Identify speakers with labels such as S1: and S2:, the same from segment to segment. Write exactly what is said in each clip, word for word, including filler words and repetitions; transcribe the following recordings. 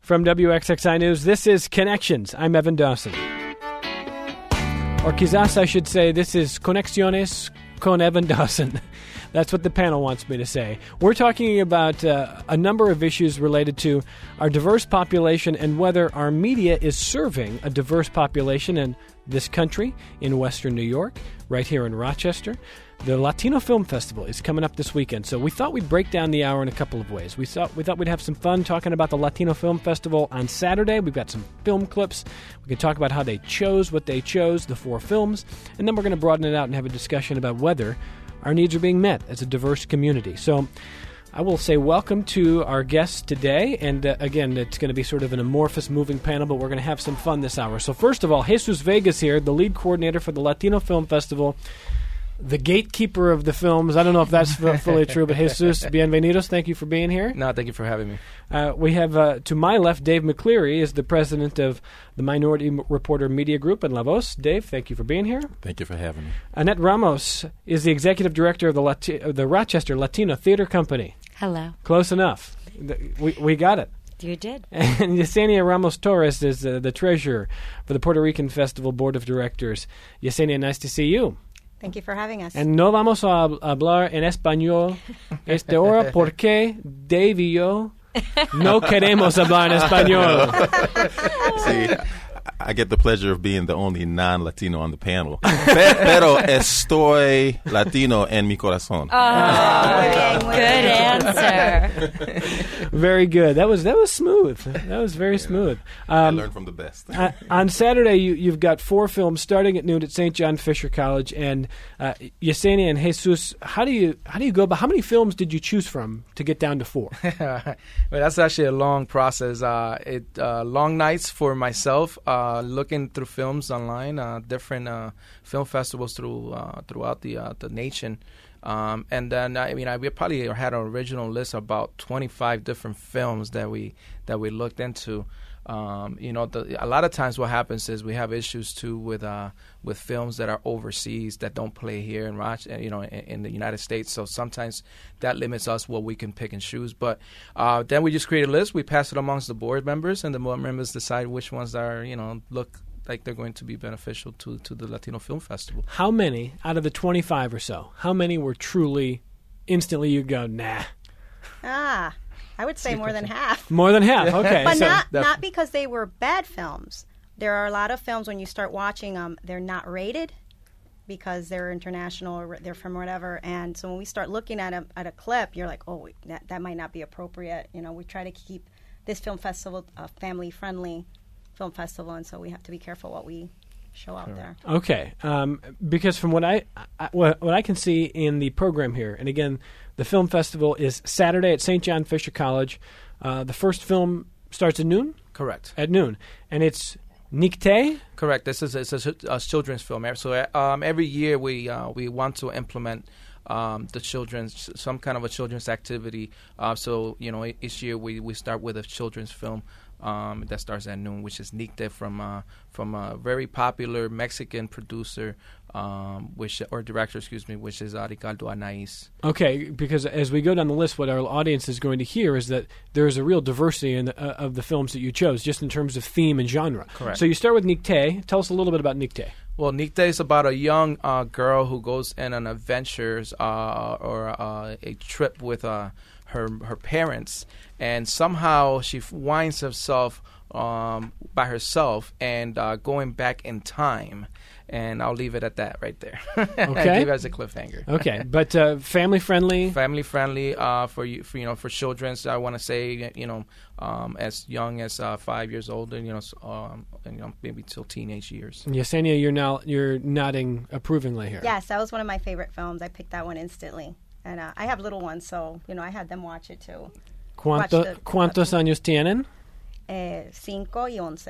S1: From W X X I News, this is Connections. I'm Evan Dawson. Or quizás I should say, this is Conexiones con Evan Dawson. That's what the panel wants me to say. We're talking about uh, a number of issues related to our diverse population and whether our media is serving a diverse population in this country, in Western New York, right here in Rochester. The Latino Film Festival is coming up this weekend, so we thought we'd break down the hour in a couple of ways. We thought we thought we'd have some fun talking about the Latino Film Festival on Saturday. We've got some film clips. We can talk about how they chose what they chose, the four films, and then we're going to broaden it out and have a discussion about whether our needs are being met as a diverse community. So I will say welcome to our guests today, and uh, again, it's going to be sort of an amorphous moving panel, but we're going to have some fun this hour. So first of all, Jesus Vegas here, the lead coordinator for the Latino Film Festival, the gatekeeper of the films. I don't know if that's fully true, but Jesus, bienvenidos. Thank you for being here.
S2: No, thank you for having me.
S1: Uh, we have, uh, to my left, Dave McCleary is the president of the Minority Reporter Media Group in La Voz. Dave, thank you for being here.
S3: Thank you for having me.
S1: Annette Ramos is the executive director of the, Lati- of the Rochester Latino Theater Company.
S4: Hello.
S1: Close enough. We, we got it.
S4: You did.
S1: And Yesenia Ramos Torres is uh, the treasurer for the Puerto Rican Festival Board of Directors. Yesenia, nice to see you.
S5: Thank you for having us.
S1: And no vamos a hablar en español esta hora porque Dave y yo no queremos hablar en español.
S3: See, I get the pleasure of being the only non-Latino on the panel. Pero estoy Latino en mi corazón.
S4: Oh, good answer.
S1: Very good. That was that was smooth. That was very yeah. smooth. Um,
S3: I learned from the best.
S1: uh, on Saturday, you, you've got four films starting at noon at Saint John Fisher College. And uh, Yesenia and Jesus, how do you how do you go about? How many films did you choose from to get down to four?
S2: Well, that's actually a long process. Uh, it uh, long nights for myself. Uh, looking through films online, uh, different uh, film festivals through uh, throughout the uh, the nation, um, and then I mean I, we probably had an original list of about twenty-five different films that we that we looked into. Um, you know, the, a lot of times what happens is we have issues too with uh, with films that are overseas that don't play here in Roch- you know, in, in the United States. So sometimes that limits us what we can pick and choose. But uh, then we just create a list. We pass it amongst the board members, and the board members decide which ones are, you know, look like they're going to be beneficial to to the Latino Film Festival.
S1: How many out of the twenty-five or so? How many were truly instantly you go nah?
S5: Ah. I would say more than half.
S1: More than half, okay.
S5: But
S1: so
S5: not not because they were bad films. There are a lot of films when you start watching them, they're not rated because they're international or they're from whatever. And so when we start looking at a, at a clip, you're like, oh, that, that might not be appropriate. You know, we try to keep this film festival a family-friendly film festival, and so we have to be careful what we show out there.
S1: Okay, um, because from what I, I what, what I can see in the program here, and again, the film festival is Saturday at Saint John Fisher College. Uh, the first film starts at noon?
S2: Correct.
S1: At noon. And it's Nicté?
S2: Correct. This is it's a, a children's film. So um, every year we uh, we want to implement um, the children's, some kind of a children's activity. Uh, so, you know, each year we, we start with a children's film. Um, that starts at noon, which is Nicté from uh, from a very popular Mexican producer, um, which or director, excuse me, which is uh, Ricardo Anais.
S1: Okay, because as we go down the list, what our audience is going to hear is that there is a real diversity in the, uh, of the films that you chose, just in terms of theme and genre.
S2: Correct.
S1: So you start with Nicté. Tell us a little bit about Nicté.
S2: Well, Nicté is about a young uh, girl who goes in an adventures uh, or uh, a trip with uh, her her parents, and somehow she finds herself um, by herself and uh, going back in time. And I'll leave it at that right there.
S1: Okay.
S2: Leave it as a cliffhanger.
S1: Okay, but uh, family friendly.
S2: Family friendly uh, for you, for you know, for children. So I want to say, you know, um, as young as uh, five years old, and you know, um, and, you know, maybe till teenage years.
S1: Yesenia, you're now you're nodding approvingly here.
S5: Yes, that was one of my favorite films. I picked that one instantly, and uh, I have little ones, so you know, I had them watch it too.
S1: ¿Cuánto,
S5: the,
S1: ¿Cuántos años tienen?
S5: Eh, cinco y once.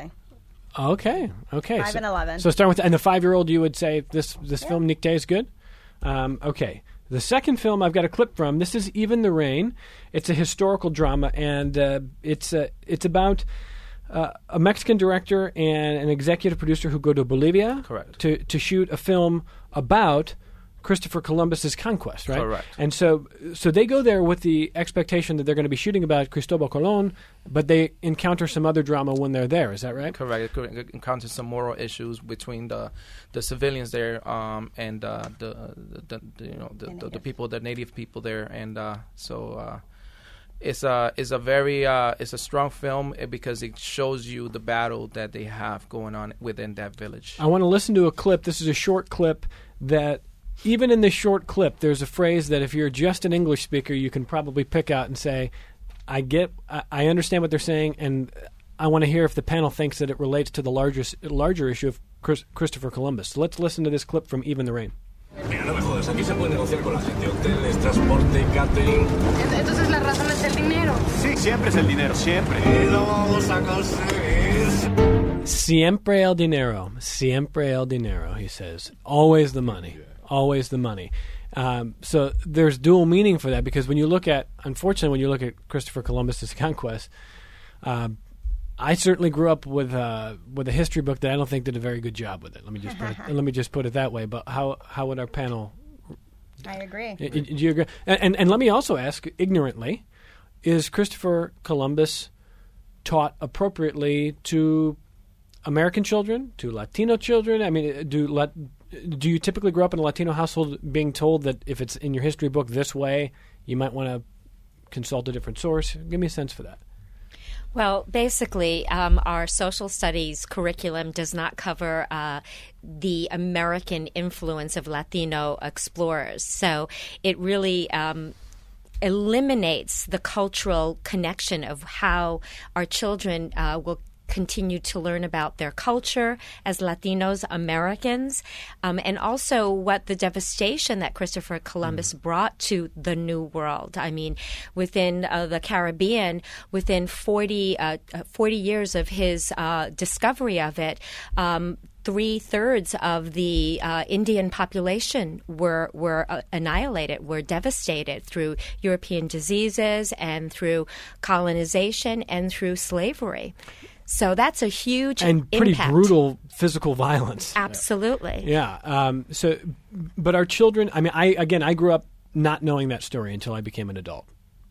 S1: Okay, okay.
S5: Five
S1: so,
S5: and eleven.
S1: So starting with, and the five-year-old, you would say this this
S5: Yeah.
S1: film Nicté is good. Um, okay, the second film I've got a clip from. This is Even the Rain. It's a historical drama, and uh, it's uh, it's about uh, a Mexican director and an executive producer who go to Bolivia,
S2: Correct.
S1: to to shoot a film about Christopher Columbus's conquest, right?
S2: Correct.
S1: And so, so they go there with the expectation that they're going to be shooting about Cristobal Colon, but they encounter some other drama when they're there. Is that right?
S2: Correct. It could encounter some moral issues between the the civilians there um, and uh, the, the, the you know the,
S5: The
S2: the, the
S5: native.
S2: people, the native people there, and uh, so uh, it's a it's a very uh, it's a strong film eh, because it shows you the battle that they have going on within that village.
S1: I want to listen to a clip. This is a short clip that, even in this short clip, there's a phrase that if you're just an English speaker, you can probably pick out and say, I get, I, I understand what they're saying, and I want to hear if the panel thinks that it relates to the larger, larger issue of Chris, Christopher Columbus. So let's listen to this clip from Even the Rain.
S6: Mira, no me jodas, aquí se puede negociar con la gente. Hoteles, transporte, catering.
S7: Entonces la razón es el dinero.
S6: Sí, siempre es el dinero, siempre. Y lo vamos a conseguir.
S1: Siempre el dinero. Siempre el dinero, he says. Always the money. Always the money. Um, so there's dual meaning for that, because when you look at, unfortunately, when you look at Christopher Columbus's conquest, uh, I certainly grew up with uh, with a history book that I don't think did a very good job with it. Let me just put it, let me just put it that way. But how how would our panel?
S5: I agree.
S1: Do you agree? And, and and let me also ask, ignorantly, is Christopher Columbus taught appropriately to American children, to Latino children? I mean, do Lat- do you typically grow up in a Latino household being told that if it's in your history book this way, you might want to consult a different source? Give me a sense for that.
S4: Well, basically, um, our social studies curriculum does not cover uh, the American influence of Latino explorers. So it really um, eliminates the cultural connection of how our children uh, will continue to learn about their culture as Latinos, Americans, um, and also what the devastation that Christopher Columbus mm. brought to the New World. I mean, within uh, the Caribbean, within forty, uh, forty years of his uh, discovery of it, um, three-thirds of the uh, Indian population were were uh, annihilated, were devastated through European diseases and through colonization and through slavery. So that's a huge
S1: and pretty
S4: impact.
S1: Brutal physical violence.
S4: Absolutely.
S1: Yeah. Um, so, but our children. I mean, I again, I grew up not knowing that story until I became an adult.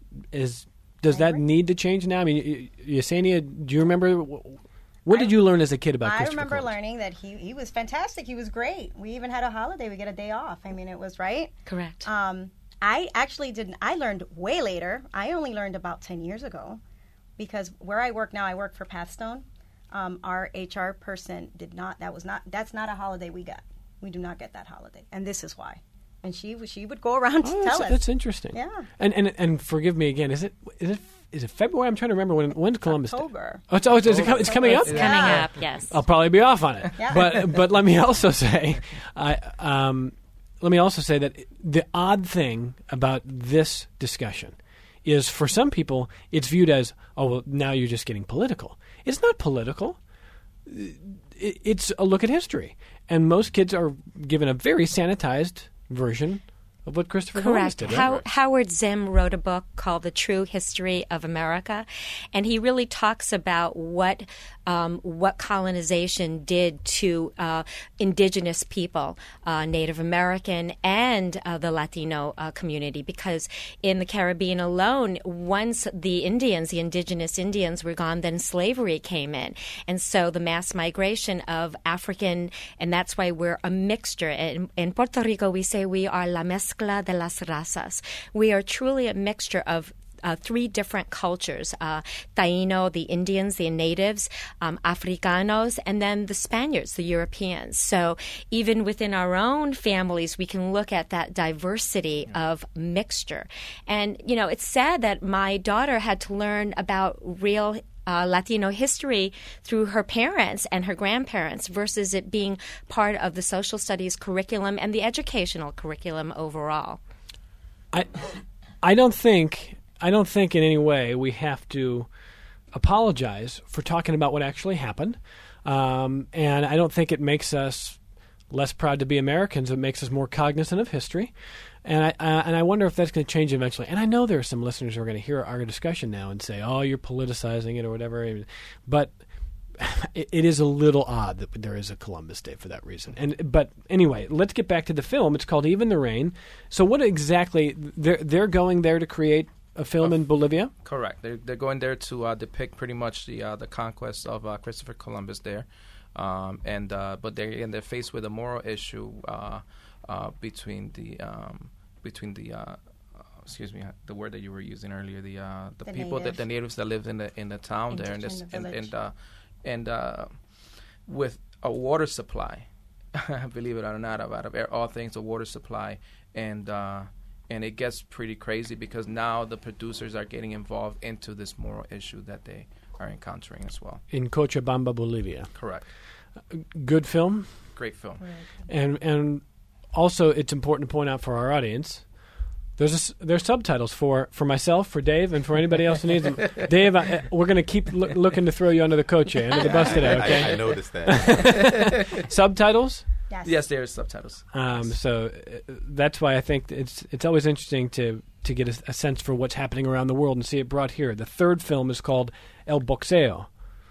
S1: Is does that need to change now? I mean, Yesenia, do you remember? What did you learn as a kid about
S5: I
S1: Christopher
S5: remember
S1: Columbus?
S5: learning that he he was fantastic. He was great. We even had a holiday. We get a day off. I mean, it was right.
S4: Correct.
S5: Um, I actually didn't. I learned way later. I only learned about ten years ago. Because where I work now, I work for Pathstone. Um, our H R person did not. That was not. That's not a holiday we get. We do not get that holiday, and this is why. And she she would go around to
S1: Oh,
S5: tell
S1: that's,
S5: us.
S1: that's interesting.
S5: Yeah.
S1: And and and forgive me again. Is it is it is it February? I'm trying to remember when when's Columbus Day?
S5: October.
S1: Oh, it's, oh, it's, it's, it's coming up.
S4: It's coming up, yes.
S1: I'll probably be off on it.
S5: Yeah.
S1: But but let me also say, I um, let me also say that the odd thing about this discussion is, for some people, it's viewed as, oh, well, now you're just getting political. It's not political. It's a look at history. And most kids are given a very sanitized version of what Christopher Columbus
S4: Correct.
S1: did.
S4: How,
S1: Right?
S4: Howard Zinn wrote a book called The True History of America, and he really talks about what um, what colonization did to uh, indigenous people, uh, Native American and uh, the Latino uh, community, because in the Caribbean alone, once the Indians, the indigenous Indians were gone, then slavery came in. And so the mass migration of African, and that's why we're a mixture. In, in Puerto Rico, we say we are la mezcla de las razas. We are truly a mixture of Uh, three different cultures, uh, Taino, the Indians, the natives, um, Africanos, and then the Spaniards, the Europeans. So even within our own families, we can look at that diversity of mixture. And, you know, it's sad that my daughter had to learn about real Uh, Latino history through her parents and her grandparents versus it being part of the social studies curriculum and the educational curriculum overall.
S1: I I don't think I don't think in any way we have to apologize for talking about what actually happened, um, and I don't think it makes us less proud to be Americans. It makes us more cognizant of history, and I uh, and I wonder if that's going to change eventually. And I know there are some listeners who are going to hear our discussion now and say, "Oh, you're politicizing it" or whatever. But it, it is a little odd that there is a Columbus Day for that reason. And but anyway, let's get back to the film. It's called Even the Rain. So what exactly they're they're going there to create a film in Bolivia?
S2: Correct. They're they're going there to uh, depict pretty much the uh, the conquest of uh, Christopher Columbus there, um, and uh, but they and they're faced with a moral issue uh, uh, between the um, between the uh, excuse me, the word that you were using earlier, the uh, the,
S5: The
S2: people
S5: native.
S2: that the natives that lived in the in the town there, and this
S5: Indigenous
S2: and
S5: village.
S2: and, uh, and uh, with a water supply, believe it or not, out of all things, a water supply, and uh, and it gets pretty crazy because now the producers are getting involved into this moral issue that they are encountering as well.
S1: In Cochabamba, Bolivia.
S2: Correct.
S1: Good film.
S2: Great film.
S1: And and also, it's important to point out for our audience, there's a s there's subtitles for, for myself, for Dave, and for anybody else who needs them. Dave, I, we're going to keep loo- looking to throw you under the coach, under the bus today, okay?
S3: I, I noticed that.
S1: Subtitles?
S5: Yes.
S2: Yes, there are subtitles.
S1: Um, so uh, that's why I think it's it's always interesting to to get a, a sense for what's happening around the world and see it brought here. The third film is called El Boxeo.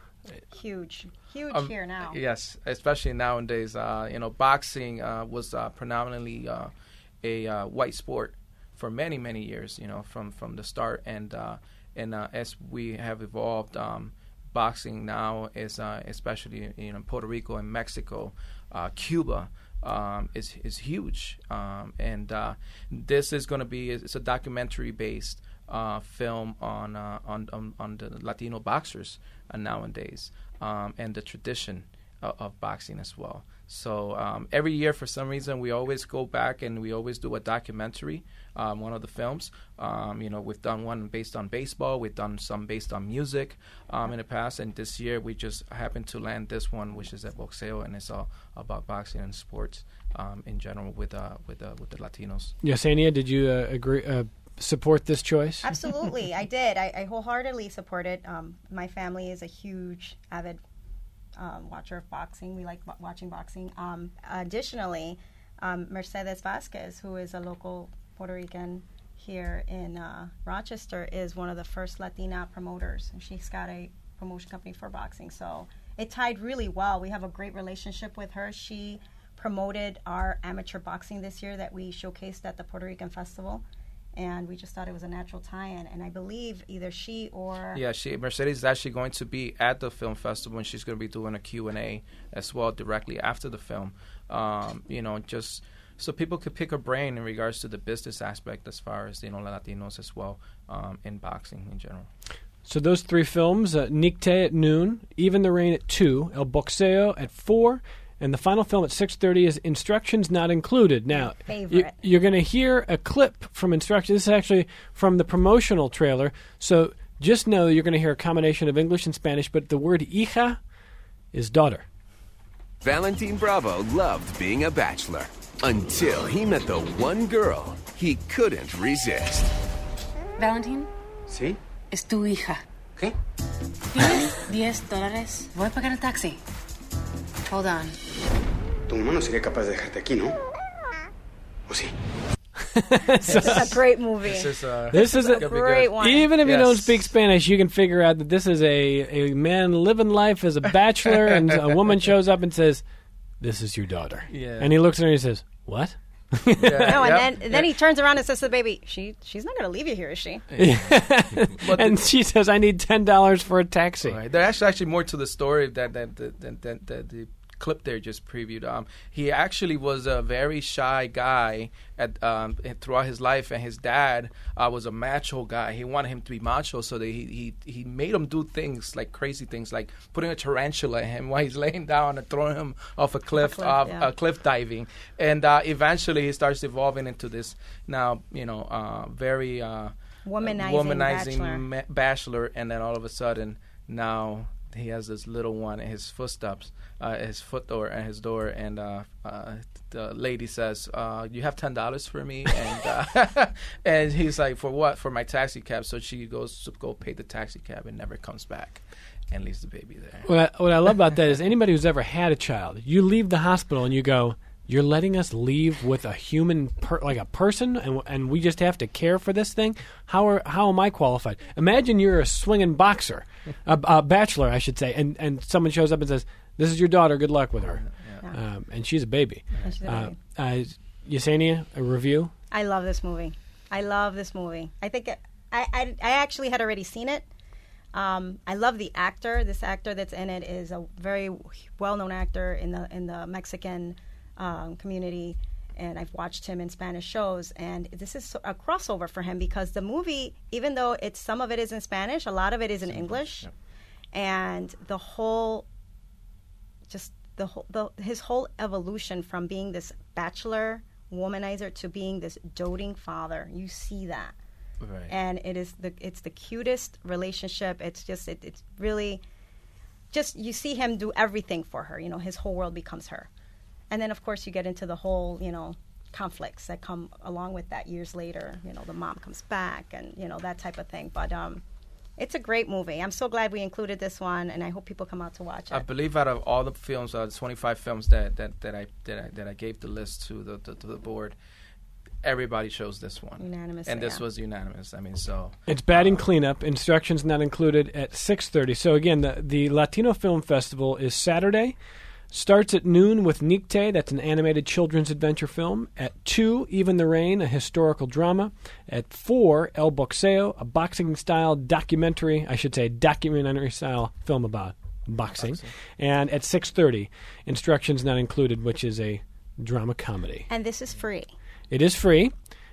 S5: Huge, huge
S2: Um,
S5: here now.
S2: Yes, especially nowadays. Uh, you know, boxing uh, was uh, predominantly uh, a uh, white sport for many, many years. You know, from, from the start, and uh, and uh, as we have evolved, um, boxing now is uh, especially you know Puerto Rico and Mexico, uh, Cuba. Um, is is huge, um, and uh, this is going to be it's a documentary based uh, film on, uh, on on on the Latino boxers uh, nowadays, um, and the tradition of, of boxing as well. So um, every year, for some reason, we always go back and we always do a documentary, um, one of the films. Um, you know, we've done one based on baseball. We've done some based on music um, in the past. And this year, we just happened to land this one, which is at Boxeo, and it's all about boxing and sports um, in general with uh, with uh, with the Latinos.
S1: Yesenia, did you uh, agree uh, support this choice?
S5: Absolutely, I did. I, I wholeheartedly support it. Um, my family is a huge, avid um, watcher of boxing. We like b- watching boxing. Um, additionally, um, Mercedes Vasquez, who is a local Puerto Rican here in uh, Rochester, is one of the first Latina promoters, and she's got a promotion company for boxing. So it tied really well. We have a great relationship with her. She promoted our amateur boxing this year that we showcased at the Puerto Rican Festival. And we just thought it was a natural tie-in. And I believe either she or...
S2: Yeah, she Mercedes is actually going to be at the film festival, and she's going to be doing a Q and A as well directly after the film. Um, you know, just so people could pick her brain in regards to the business aspect as far as, you know, Latinos as well um, in boxing in general.
S1: So those three films, uh, Nicte at noon, Even the Rain at two, El Boxeo at four, and the final film at six thirty is Instructions Not Included. Now,
S5: Favorite.
S1: you, you're going to hear a clip from Instructions. This is actually from the promotional trailer. So just know that you're going to hear a combination of English and Spanish, but the word hija is daughter.
S8: Valentin Bravo loved being a bachelor until he met the one girl he couldn't resist.
S7: Valentín,
S6: ¿Sí?
S7: es tu hija.
S6: ¿Qué?
S7: ¿Tienes diez dólares? Voy a pagar el taxi. Hold on.
S6: Tu mamá no sería capaz de dejarte aquí, ¿no? ¿O sí?
S5: This is a great movie.
S2: This is, uh,
S1: This is a
S2: gonna be
S5: great
S2: good.
S5: one.
S1: Even if you
S2: Yes.
S1: don't speak Spanish, you can figure out that this is a, a man living life as a bachelor, and a woman shows up and says, "This is your daughter."
S2: Yeah.
S1: And he looks at her and he says, "What?"
S2: Yeah,
S5: No, and
S2: yep,
S5: then and then
S2: yeah.
S5: he turns around and says to the baby, "She she's not going to leave you here, is she?"
S2: But
S1: And
S2: the-
S1: she says, "I need ten dollars for a taxi."
S2: Right. There's actually, actually more to the story that that that, that, that, that the clip there just previewed. Um, he actually was a very shy guy at um, throughout his life, and his dad uh, was a macho guy. He wanted him to be macho, so that he, he he made him do things like crazy things, like putting a tarantula at him while he's laying down and throwing him off a cliff,
S5: cliff,
S2: off
S5: yeah.
S2: uh, cliff diving, and uh, eventually he starts evolving into this now, you know, uh, very uh,
S5: Womanizing
S2: womanizing
S5: bachelor.
S2: ma- bachelor, and then all of a sudden now he has this little one in his footsteps, uh, his foot door and his door, and uh, uh, the lady says, uh, "You have ten dollars for me," and uh, and he's like, "For what?" "For my taxi cab." So she goes to go pay the taxi cab and never comes back, and leaves the baby there.
S1: What I, what I love about that is anybody who's ever had a child, you leave the hospital and you go, you're letting us leave with a human, per, like a person, and and we just have to care for this thing. How are how am I qualified? Imagine you're a swinging boxer, a, a bachelor, I should say, and and someone shows up and says, "This is your daughter. Good luck with her,"
S5: Yeah.
S1: um, and she's a baby.
S5: And she's a
S1: Uh,
S5: baby.
S1: uh, Yesenia, a review.
S5: I love this movie. I love this movie. I think it, I, I I actually had already seen it. Um, I love the actor. This actor that's in it is a very well-known actor in the in the Mexican um, community, and I've watched him in Spanish shows. And this is a crossover for him because the movie, even though it's some of it is in Spanish, a lot of it is in English,
S2: Yep.
S5: and the whole, just the whole, the, his whole evolution from being this bachelor womanizer to being this doting father. You see that.
S2: Right.
S5: And it is the it's the cutest relationship. It's just it, it's really just you see him do everything for her. You know, his whole world becomes her. And then of course you get into the whole, you know, conflicts that come along with that years later. You know, the mom comes back and, you know, that type of thing. But um it's a great movie. I'm so glad we included this one, and I hope people come out to watch it.
S2: I believe out of all the films, uh, twenty-five films that, that, that I that I that I gave the list to the to, to the board, everybody chose this one.
S5: Unanimous,
S2: And this
S5: yeah.
S2: was unanimous. I mean, so
S1: It's batting cleanup. Instructions not included at six thirty. So again, the the Latino Film Festival is Saturday. Starts at noon with Nicte, that's an animated children's adventure film. At two, Even the Rain, a historical drama. At four, El Boxeo, a boxing-style documentary, I should say documentary-style film about boxing.
S2: Boxing.
S1: And at six thirty, Instructions Not Included, which is a drama comedy.
S5: And this is free.
S1: It is free,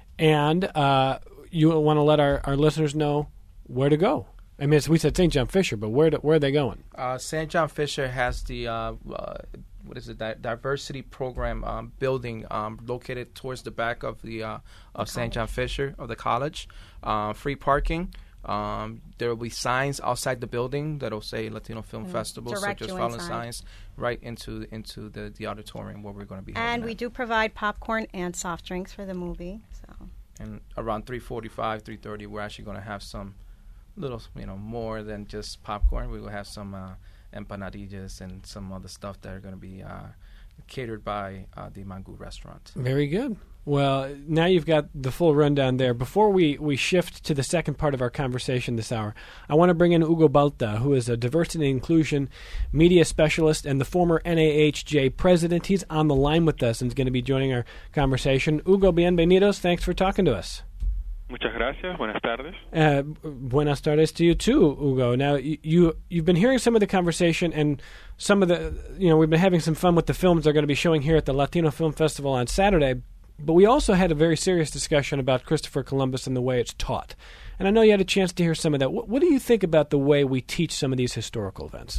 S1: and uh, you want to let our, our listeners know where to go. I mean, it's, we said Saint John Fisher, but where do, where are they going?
S2: Uh, Saint John Fisher has the uh, uh, what is it? Di- diversity program um, building um, located towards the back of the uh, of Saint John Fisher of the college. Uh, free parking. Um, there will be signs outside the building that'll say Latino Film
S5: Mm.
S2: Festival. So
S5: Direct
S2: just
S5: you
S2: follow the
S5: inside.
S2: signs right into into the, the auditorium where we're going to be. having
S5: And
S2: that.
S5: we do provide popcorn and soft drinks for the movie. So
S2: And around three forty-five, three thirty, we're actually going to have some little, you know, more than just popcorn. We will have some uh, empanadillas and some other stuff that are going to be uh, catered by uh, the Mangu restaurant.
S1: Very good. Well, now you've got the full rundown there. Before we, we shift to the second part of our conversation this hour, I want to bring in Hugo Balta, who is a diversity and inclusion media specialist and the former N A H J president. He's on the line with us and is going to be joining our conversation. Hugo, bienvenidos. Thanks for talking to us.
S9: Muchas gracias. Buenas tardes.
S1: Uh, buenas tardes to you too, Hugo. Now you, you you've been hearing some of the conversation and some of the you know we've been having some fun with the films they're going to be showing here at the Latino Film Festival on Saturday. But we also had a very serious discussion about Christopher Columbus and the way it's taught. And I know you had a chance to hear some of that. What, what do you think about the way we teach some of these historical events?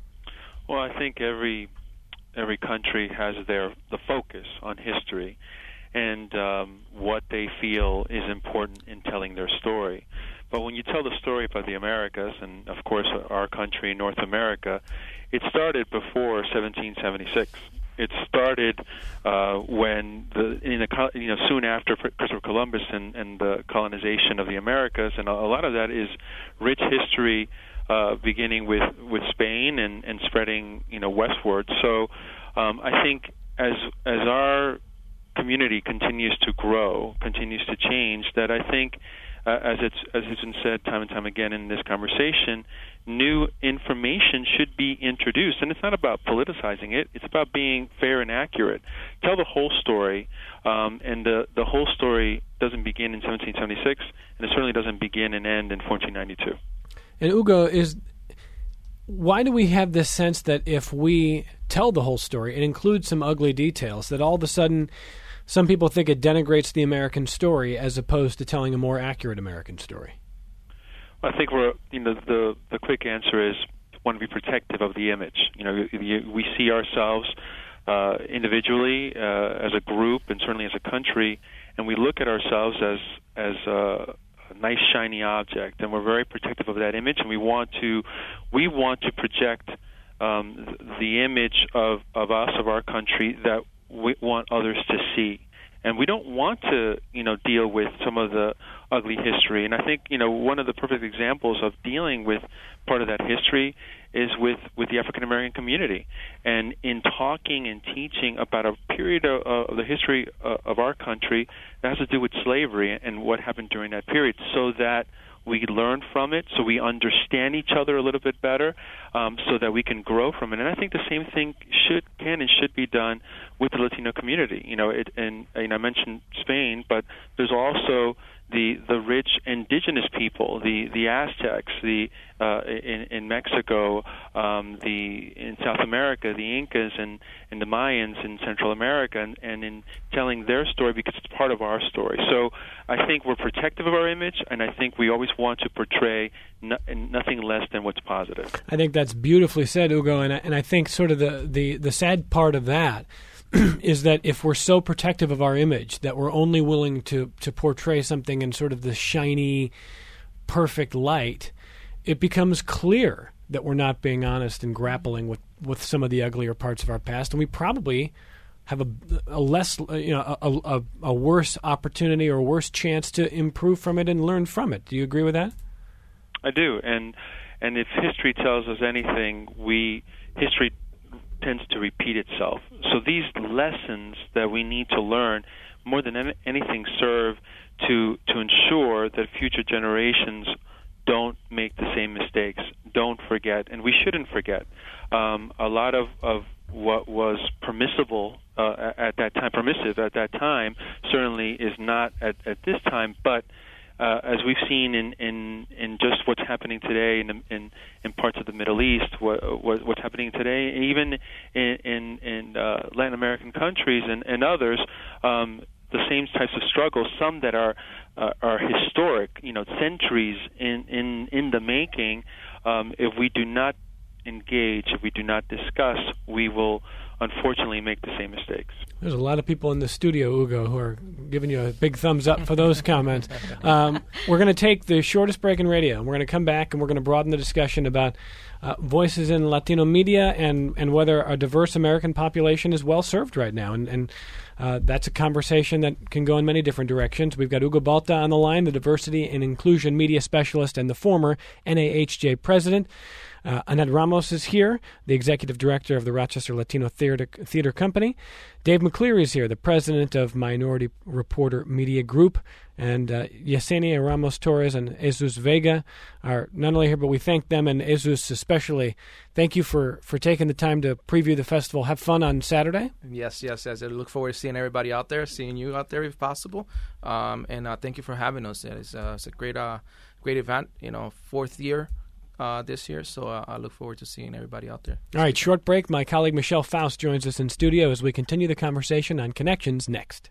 S9: Well, I think every every country has their the focus on history and um, what they feel is important in telling their story. But when you tell the story about the Americas, and of course our country, North America, it started before seventeen seventy-six. It started uh, when the in the you know soon after Christopher Columbus and, and the colonization of the Americas, and a, a lot of that is rich history, uh, beginning with, with Spain and, and spreading you know westward. So um, I think as as our community continues to grow, continues to change, that I think, uh, as it's as has been said time and time again in this conversation, new information should be introduced. And it's not about politicizing it. It's about being fair and accurate. Tell the whole story, um, and the, the whole story doesn't begin in seventeen seventy-six, and it certainly doesn't begin and end in fourteen ninety-two.
S1: And Hugo, is why do we have this sense that if we tell the whole story, it includes some ugly details, that all of a sudden some people think it denigrates the American story as opposed to telling a more accurate American story?
S9: I think we're, you know, the the quick answer is want to be protective of the image. You know, you, we see ourselves uh, individually, uh, as a group, and certainly as a country, and we look at ourselves as as a, a nice shiny object, and we're very protective of that image, and we want to we want to project um, the image of, of us, of our country, that we want others to see. And we don't want to, you know, deal with some of the ugly history. And I think, you know, one of the perfect examples of dealing with part of that history is with, with the African American community. And in talking and teaching about a period of, of the history uh, of our country that has to do with slavery and what happened during that period, so that we learn from it, so we understand each other a little bit better, um, so that we can grow from it. And I think the same thing should, can, and should be done with the Latino community. You know, it, and, and I mentioned Spain, but there's also the the rich indigenous people, the the Aztecs, the uh, in in Mexico, um, the in South America, the Incas, and, and the Mayans in Central America, and, and in telling their story because it's part of our story. So I think we're protective of our image, and I think we always want to portray no, nothing less than what's positive.
S1: I think that's beautifully said, Hugo, and I, and I think sort of the, the, the sad part of that is that if we're so protective of our image that we're only willing to, to portray something in sort of the shiny, perfect light, it becomes clear that we're not being honest and grappling with, with some of the uglier parts of our past, and we probably have a, a less, you know, a, a, a worse opportunity or a worse chance to improve from it and learn from it. Do you agree with that?
S9: I do, and and if history tells us anything, we history tends to repeat itself. So these lessons that we need to learn, more than any, anything, serve to to ensure that future generations don't make the same mistakes, don't forget, and we shouldn't forget. Um, a lot of, of what was permissible uh, at that time, permissive at that time, certainly is not at, at this time, but Uh, as we've seen in, in, in just what's happening today in, in, in parts of the Middle East, what, what, what's happening today, even in, in, in uh, Latin American countries and, and others, um, the same types of struggles, some that are uh, are historic, you know, centuries in, in, in the making. Um, if we do not engage, if we do not discuss, we will unfortunately make the same mistakes.
S1: There's a lot of people in the studio, Hugo, who are giving you a big thumbs up for those comments. Um, we're going to take the shortest break in radio, and we're going to come back and we're going to broaden the discussion about uh, voices in Latino media and, and whether a diverse American population is well served right now. And, and uh, that's a conversation that can go in many different directions. We've got Hugo Balta on the line, the Diversity and Inclusion Media Specialist and the former N A H J President. Uh, Annette Ramos is here, the Executive Director of the Rochester Latino Theater, Theater Company. Dave McCleary is here, the President of Minority Reporter Media Group. And uh, Yesenia Ramos-Torres and Jesus Vega are not only here, but we thank them, and Jesus especially. Thank you for, for taking the time to preview the festival. Have fun on Saturday.
S2: Yes, yes, yes. I look forward to seeing everybody out there, seeing you out there if possible. Um, and uh, thank you for having us. It's, uh, it's a great, uh, great event, you know, fourth year. Uh, this year, so uh, I look forward to seeing everybody out there.
S1: All right, short break. My colleague Michelle Faust joins us in studio as we continue the conversation on Connections next.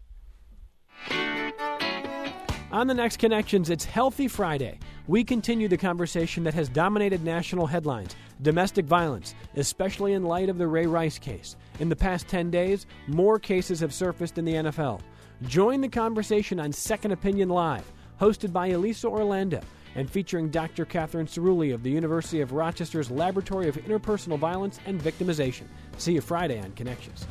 S1: On the next Connections, it's Healthy Friday. We continue the conversation that has dominated national headlines, domestic violence, especially in light of the Ray Rice case. In the past ten days, more cases have surfaced in the N F L. Join the conversation on Second Opinion Live, hosted by Elisa Orlando, and featuring Doctor Catherine Cerulli of the University of Rochester's Laboratory of Interpersonal Violence and Victimization. See you Friday on Connections.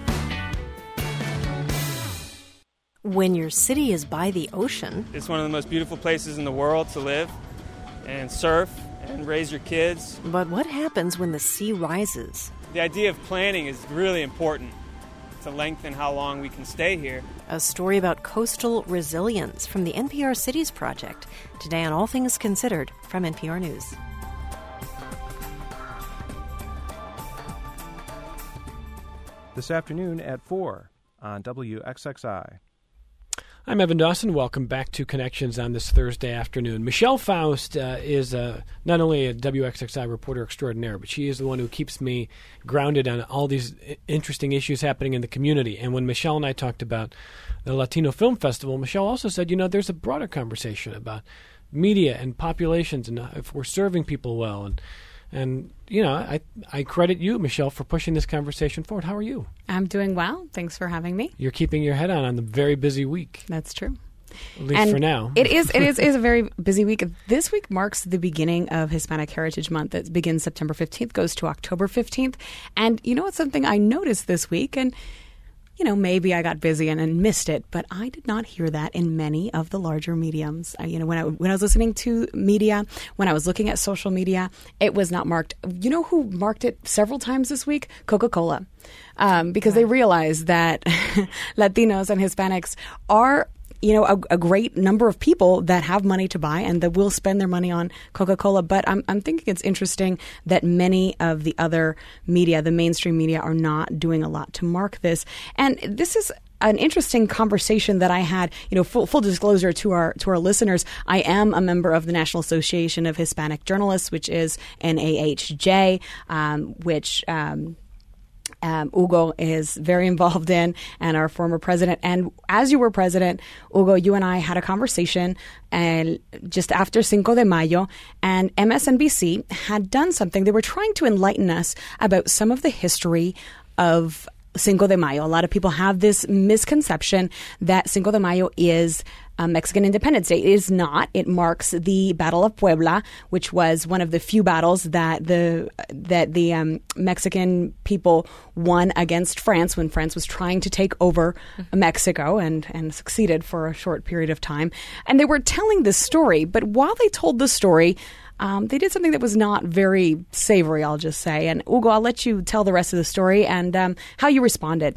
S10: When your city is by the ocean,
S11: it's one of the most beautiful places in the world to live and surf and raise your kids.
S10: But what happens when the sea rises?
S11: The idea of planning is really important to lengthen how long we can stay here.
S10: A story about coastal resilience from the N P R Cities Project. Today on All Things Considered from N P R News.
S12: This afternoon at four on W X X I.
S1: I'm Evan Dawson. Welcome back to Connections on this Thursday afternoon. Michelle Faust uh, is uh, not only a W X X I reporter extraordinaire, but she is the one who keeps me grounded on all these interesting issues happening in the community. And when Michelle and I talked about the Latino Film Festival, Michelle also said, you know, there's a broader conversation about media and populations and if we're serving people well. And And, you know, I I credit you, Michelle, for pushing this conversation forward. How are you?
S13: I'm doing well. Thanks for having me.
S1: You're keeping your head on on the very busy week.
S13: That's true.
S1: At least
S13: and
S1: for now.
S13: It is It is, is a very busy week. This week marks the beginning of Hispanic Heritage Month that begins September fifteenth, goes to October fifteenth. And, you know, it's something I noticed this week, and you know, maybe I got busy and, and missed it, but I did not hear that in many of the larger mediums. I, you know, when I when I was listening to media, when I was looking at social media, it was not marked. You know who marked it several times this week? Coca-Cola, um, because they realized that Latinos and Hispanics are, you know, a, a great number of people that have money to buy and that will spend their money on Coca-Cola. But I'm, I'm thinking it's interesting that many of the other media, the mainstream media, are not doing a lot to mark this. And this is an interesting conversation that I had. You know, full, full disclosure to our to our listeners, I am a member of the National Association of Hispanic Journalists, which is N A H J, um, which Um, Um, Hugo is very involved in, and our former president. And as you were president, Hugo, you and I had a conversation and just after Cinco de Mayo, and M S N B C had done something. They were trying to enlighten us about some of the history of Cinco de Mayo. A lot of people have this misconception that Cinco de Mayo is uh, Mexican Independence Day. It is not. It marks the Battle of Puebla, which was one of the few battles that the that the um, Mexican people won against France when France was trying to take over Mexico, and, and succeeded for a short period of time. And they were telling this story, but while they told the story, Um, they did something that was not very savory, I'll just say. And Hugo, I'll let you tell the rest of the story and um, how you responded.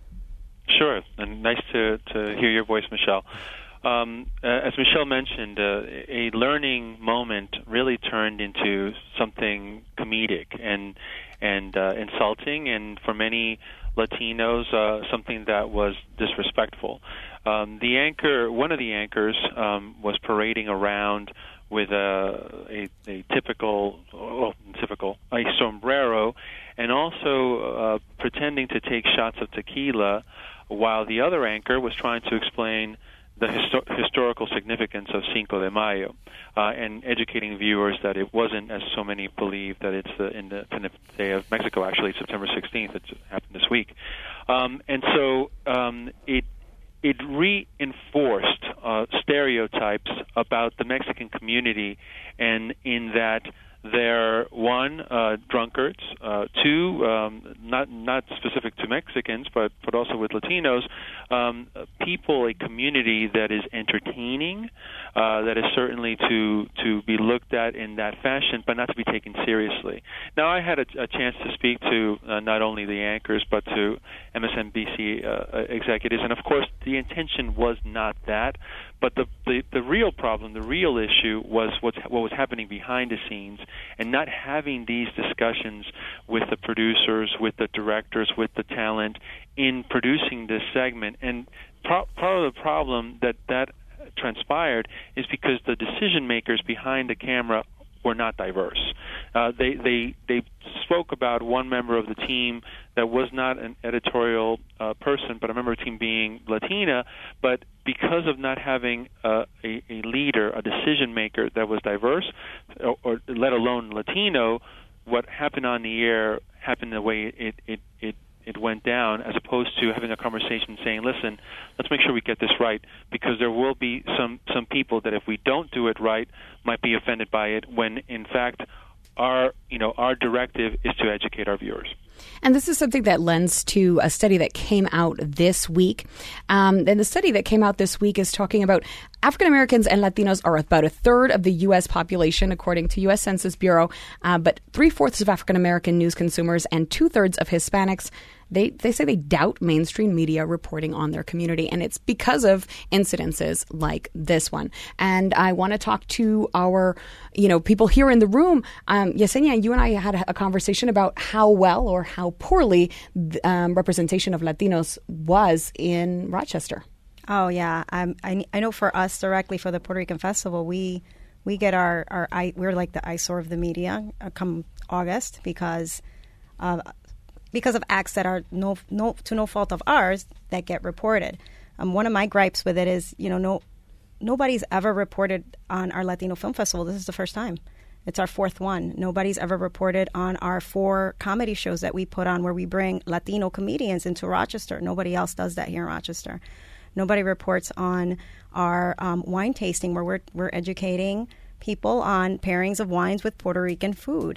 S9: Sure, and nice to, to hear your voice, Michelle. Um, uh, as Michelle mentioned, uh, a learning moment really turned into something comedic and and uh, insulting, and for many Latinos, uh, something that was disrespectful. Um, the anchor, one of the anchors, um, was parading around with a, a, a typical, well, typical, a sombrero, and also uh, pretending to take shots of tequila, while the other anchor was trying to explain the histo- historical significance of Cinco de Mayo, uh, and educating viewers that it wasn't, as so many believe, that it's the Independence Day of Mexico. Actually, it's September sixteenth. It happened this week. Um, and so um, it It reinforced uh, stereotypes about the Mexican community, and in that they're, one, uh, drunkards, uh, two, um, not not specific to Mexicans, but, but also with Latinos, um, people, a community that is entertaining, uh, that is certainly to, to be looked at in that fashion, but not to be taken seriously. Now, I had a, a chance to speak to uh, not only the anchors, but to M S N B C uh, executives, and of course, the intention was not that, but the, the, the real problem, the real issue was what's, what was happening behind the scenes, and not having these discussions with the producers, with the directors, with the talent in producing this segment. And pro- part of the problem that that transpired is because the decision makers behind the camera were not diverse. Uh, they they they spoke about one member of the team that was not an editorial uh, person, but a member of the team being Latina. But because of not having uh, a, a leader, a decision maker that was diverse, or, or let alone Latino, what happened on the air happened the way it it it. it went down, as opposed to having a conversation saying, listen, let's make sure we get this right, because there will be some, some people that if we don't do it right might be offended by it, when in fact our, you know, our directive is to educate our viewers.
S13: And this is something that lends to a study that came out this week. Um, and the study that came out this week is talking about African Americans and Latinos are about a third of the U S population, according to U S Census Bureau, uh, but three-fourths of African American news consumers and two-thirds of Hispanics, they, they say they doubt mainstream media reporting on their community. And it's because of incidences like this one. And I want to talk to our, you know, people here in the room. Um, Yesenia, you and I had a conversation about how well or how poorly um, representation of Latinos was in Rochester.
S5: Oh yeah, um, I I know for us directly for the Puerto Rican Festival, we we get our our we're like the eyesore of the media uh, come August because uh, because of acts that are no no to no fault of ours that get reported. Um, one of my gripes with it is, you know, no nobody's ever reported on our Latino Film Festival. This is the first time. It's our fourth one. Nobody's ever reported on our four comedy shows that we put on where we bring Latino comedians into Rochester. Nobody else does that here in Rochester. Nobody reports on our um, wine tasting where we're we're educating people on pairings of wines with Puerto Rican food.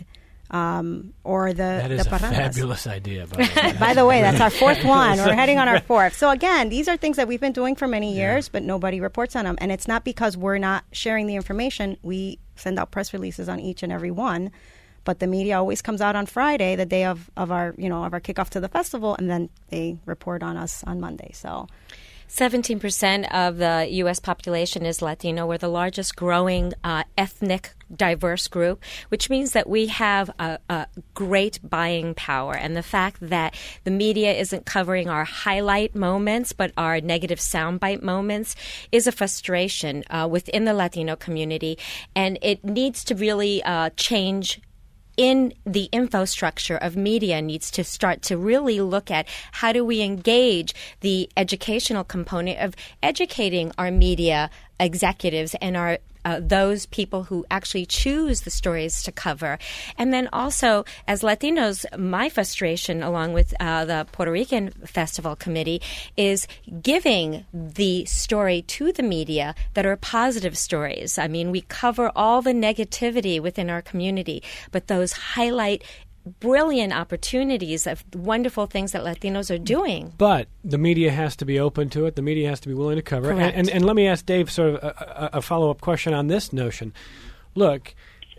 S5: Um, or the
S1: That is
S5: the
S1: a
S5: parrandas.
S1: fabulous idea. By the way,
S5: By the way, that's our fourth one. We're heading on our fourth. So again, these are things that we've been doing for many years, yeah. but nobody reports on them. And it's not because we're not sharing the information. We send out press releases on each and every one, but the media always comes out on Friday, the day of, of our you know of our kickoff to the festival, and then they report on us on Monday. So.
S4: seventeen percent of the U S population is Latino. We're the largest growing uh, ethnic diverse group, which means that we have a, a great buying power. And the fact that the media isn't covering our highlight moments, but our negative soundbite moments is a frustration uh, within the Latino community. And it needs to really uh, change in the infrastructure of media needs to start to really look at how do we engage the educational component of educating our media executives and our uh, those people who actually choose the stories to cover. And then also, as Latinos, my frustration, along with uh, the Puerto Rican Festival Committee, is giving the story to the media that are positive stories. I mean, we cover all the negativity within our community, but those highlight brilliant opportunities of wonderful things that Latinos are doing.
S1: But the media has to be open to it. The media has to be willing to cover it.
S4: Correct.
S1: And, and, and let me ask Dave sort of a, a, a follow-up question on this notion. Look,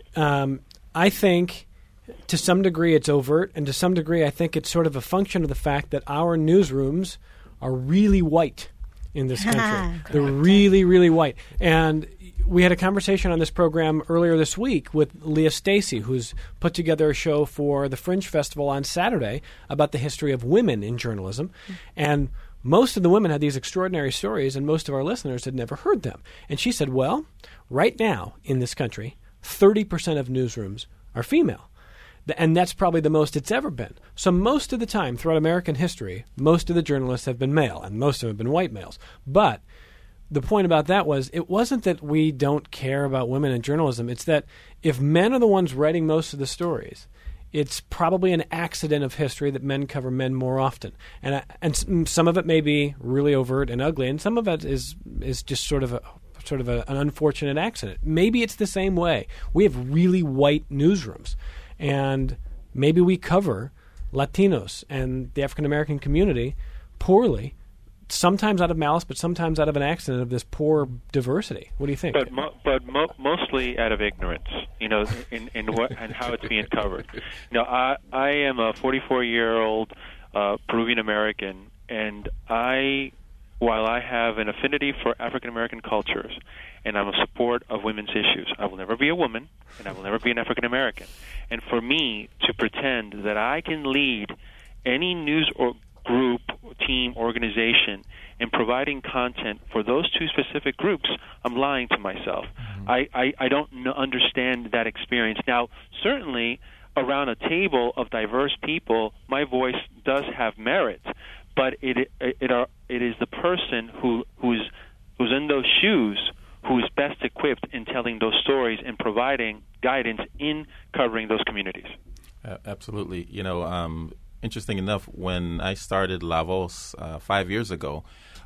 S1: um, I think to some degree it's overt, and to some degree I think it's sort of a function of the fact that our newsrooms are really white in this country. They're really, really white. And we had a conversation on this program earlier this week with Leah Stacy, who's put together a show for the Fringe Festival on Saturday about the history of women in journalism. Mm-hmm. And most of the women had these extraordinary stories, and most of our listeners had never heard them. And she said, well, right now in this country, thirty percent of newsrooms are female. And that's probably the most it's ever been. So most of the time throughout American history, most of the journalists have been male, and most of them have been white males. But the point about that was it wasn't that we don't care about women in journalism. It's that if men are the ones writing most of the stories, it's probably an accident of history that men cover men more often. And I, and some of it may be really overt and ugly, and some of it is is just sort of a sort of a, an unfortunate accident. Maybe it's the same way. We have really white newsrooms, and maybe we cover Latinos and the African American community poorly. Sometimes out of malice, but sometimes out of an accident of this poor diversity. What do you think?
S9: But mo- but mo- mostly out of ignorance, you know, in, in what and how it's being covered. You know, I I am a forty-four-year-old uh, Peruvian American, and I, while I have an affinity for African American cultures, and I'm a support of women's issues, I will never be a woman, and I will never be an African American. And for me to pretend that I can lead any news or group, team, organization, and providing content for those two specific groups, I'm lying to myself. Mm-hmm. I, I, I don't n- understand that experience. Now, certainly, around a table of diverse people, my voice does have merit, but it it, it, are, it is the person who who's who's in those shoes who is best equipped in telling those stories and providing guidance in covering those communities.
S3: Uh, absolutely. You know, um, interesting enough, when I started La Voz uh, five years ago,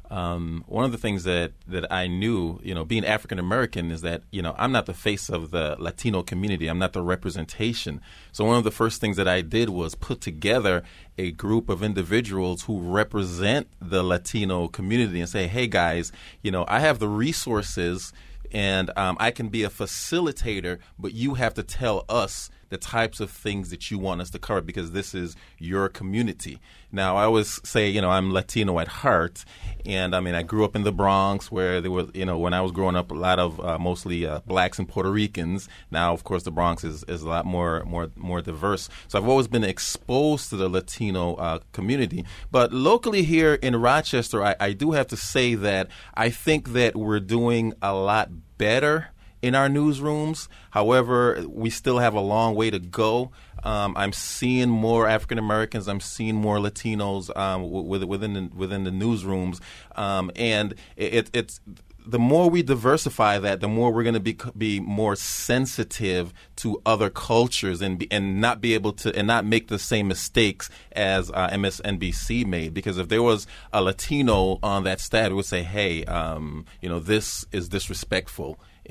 S3: um, one of the things that, that I knew, you know, being African American, is that, you know, I'm not the face of the Latino community. I'm not the representation. So one of the first things that I did was put together a group of individuals who represent the Latino community and say, hey, guys, you know, I have the resources and um, I can be a facilitator, but you have to tell us the types of things that you want us to cover because this is your community. Now, I always say, you know, I'm Latino at heart, and I mean, I grew up in the Bronx where there was, you know, when I was growing up, a lot of uh, mostly uh, blacks and Puerto Ricans. Now, of course, the Bronx is, is a lot more more more diverse. So I've always been exposed to the Latino uh, community. But locally here in Rochester, I, I do have to say that I think that we're doing a lot better in our newsrooms. However, we still have a long way to go. Um, I'm seeing more African Americans. I'm seeing more Latinos um, w- within the, within the newsrooms, um, and it, it's the more we diversify that, the more we're going to be be more sensitive to other cultures and be, and not be able to and not make the same mistakes as uh, M S N B C made. Because if there was a Latino on that staff, it would say, "Hey, um, you know, this is disrespectful."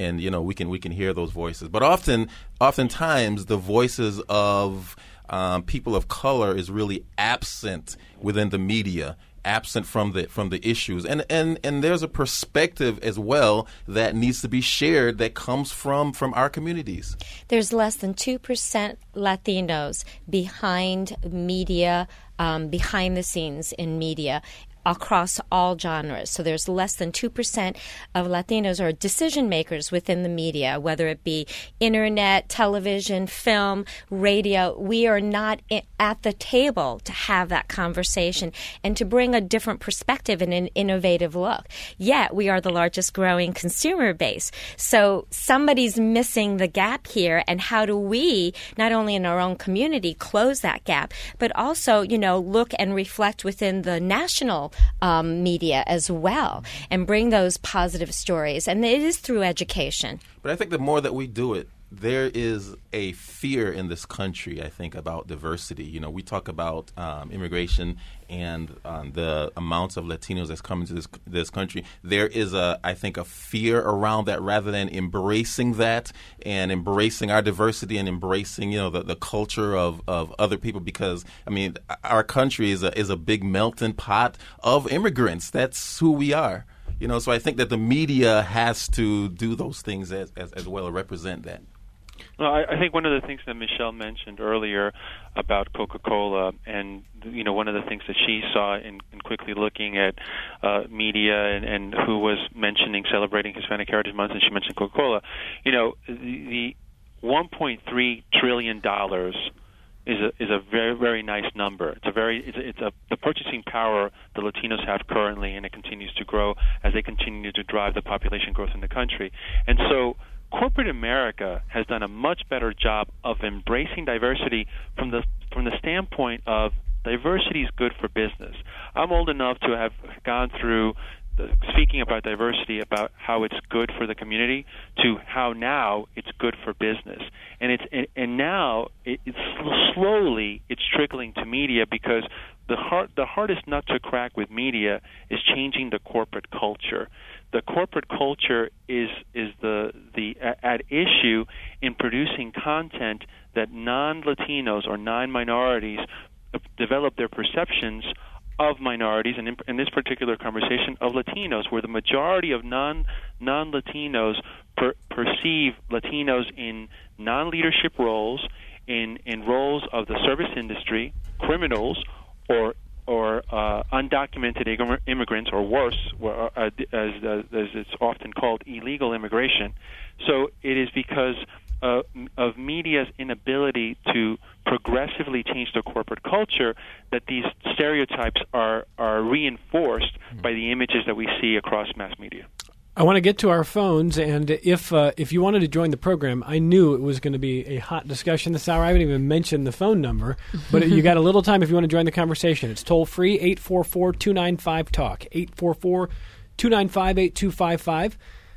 S3: and you know we can we can hear those voices. But often, oftentimes, the voices of um, people of color is really absent within the media. Absent from the from the issues, and and and there's a perspective as well that needs to be shared that comes from from our communities.
S4: There's less than two percent Latinos behind media, um, behind the scenes in media, across all genres. So there's less than two percent of Latinos or decision makers within the media, whether it be internet, television, film, radio. We are not I- at the table to have that conversation and to bring a different perspective and an innovative look. Yet we are the largest growing consumer base. So somebody's missing the gap here, and how do we, not only in our own community, close that gap, but also, you know, look and reflect within the national Um, media as well and bring those positive stories. And it is through education.
S3: But I think the more that we do it, there is a fear in this country, I think, about diversity. You know, we talk about um, immigration and um, the amounts of Latinos that's coming to this this country. There is, a, I think, a fear around that rather than embracing that and embracing our diversity and embracing, you know, the, the culture of, of other people. Because, I mean, our country is a, is a big melting pot of immigrants. That's who we are. You know, so I think that the media has to do those things as, as, as well, or represent that.
S9: Well, I, I think one of the things that Michelle mentioned earlier about Coca-Cola, and you know, one of the things that she saw in, in quickly looking at uh, media and, and who was mentioning celebrating Hispanic Heritage Month, and she mentioned Coca-Cola. You know, the, the one point three trillion dollars is a is a very very nice number. It's a very it's a, it's a the purchasing power the Latinos have currently, and it continues to grow as they continue to drive the population growth in the country, and so. Corporate America has done a much better job of embracing diversity from the from the standpoint of diversity is good for business. I'm old enough to have gone through the, speaking about diversity, about how it's good for the community, to how now it's good for business, and it's and, and now it, it's slowly it's trickling to media, because the hard the hardest nut to crack with media is changing the corporate culture. The corporate culture is is the the at issue in producing content that non-Latinos or non-minorities develop their perceptions of minorities, and in, in this particular conversation of Latinos, where the majority of non non-Latinos per, perceive Latinos in non-leadership roles, in in roles of the service industry, criminals, or or uh, undocumented immigrants, or worse, uh, as, as it's often called, illegal immigration. So it is because uh, of media's inability to progressively change the corporate culture that these stereotypes are, are reinforced by the images that we see across mass media.
S1: I want to get to our phones, and if uh, if you wanted to join the program, I knew it was going to be a hot discussion this hour. I haven't even mentioned the phone number, but you got a little time if you want to join the conversation. It's toll-free, eight four four, two nine five, talk, eight four four, two nine five, eight two five five.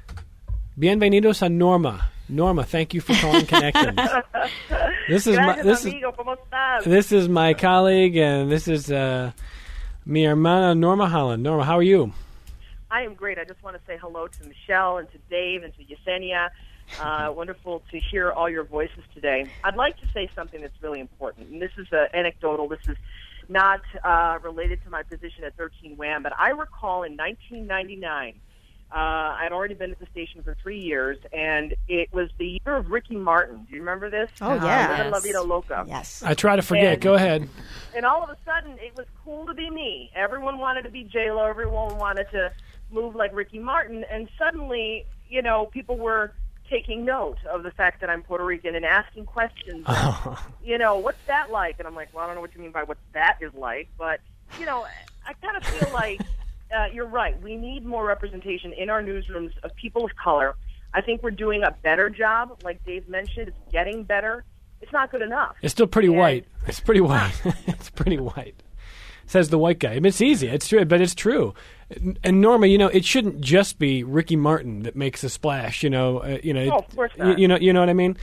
S1: Bienvenidos a Norma. Norma, thank you for calling Connections. This is my this is, this is my colleague, and this is uh, mi hermana Norma Holland. Norma, how are you?
S14: I am great. I just want to say hello to Michelle and to Dave and to Yesenia. Uh, wonderful to hear all your voices today. I'd like to say something that's really important, and this is uh, anecdotal. This is not uh, related to my position at thirteen W A M, but I recall in nineteen ninety-nine, uh, I'd already been at the station for three years, and it was the year of Ricky Martin. Do you remember this?
S5: Oh, yeah.
S14: Uh, La Vida Loca.
S5: Yes.
S1: I try to forget.
S14: And,
S1: Go ahead.
S14: And all of a sudden, it was cool to be me. Everyone wanted to be J-Lo. Everyone wanted to move like Ricky Martin, and suddenly, you know, people were taking note of the fact that I'm Puerto Rican and asking questions. Oh. You know, what's that like? And I'm like, well, I don't know what you mean by what that is like, but, you know, I kind of feel like uh, you're right. We need more representation in our newsrooms of people of color. I think we're doing a better job. Like Dave mentioned, it's getting better. It's not good enough.
S1: It's still pretty
S14: and
S1: white. It's pretty white. It's pretty white. Says the white guy. I mean, it's easy. It's true, but it's true. And Norma, you know, it shouldn't just be Ricky Martin that makes a splash. You know, uh, you know,
S14: oh, of course
S1: you,
S14: not.
S1: you know, you know what I mean.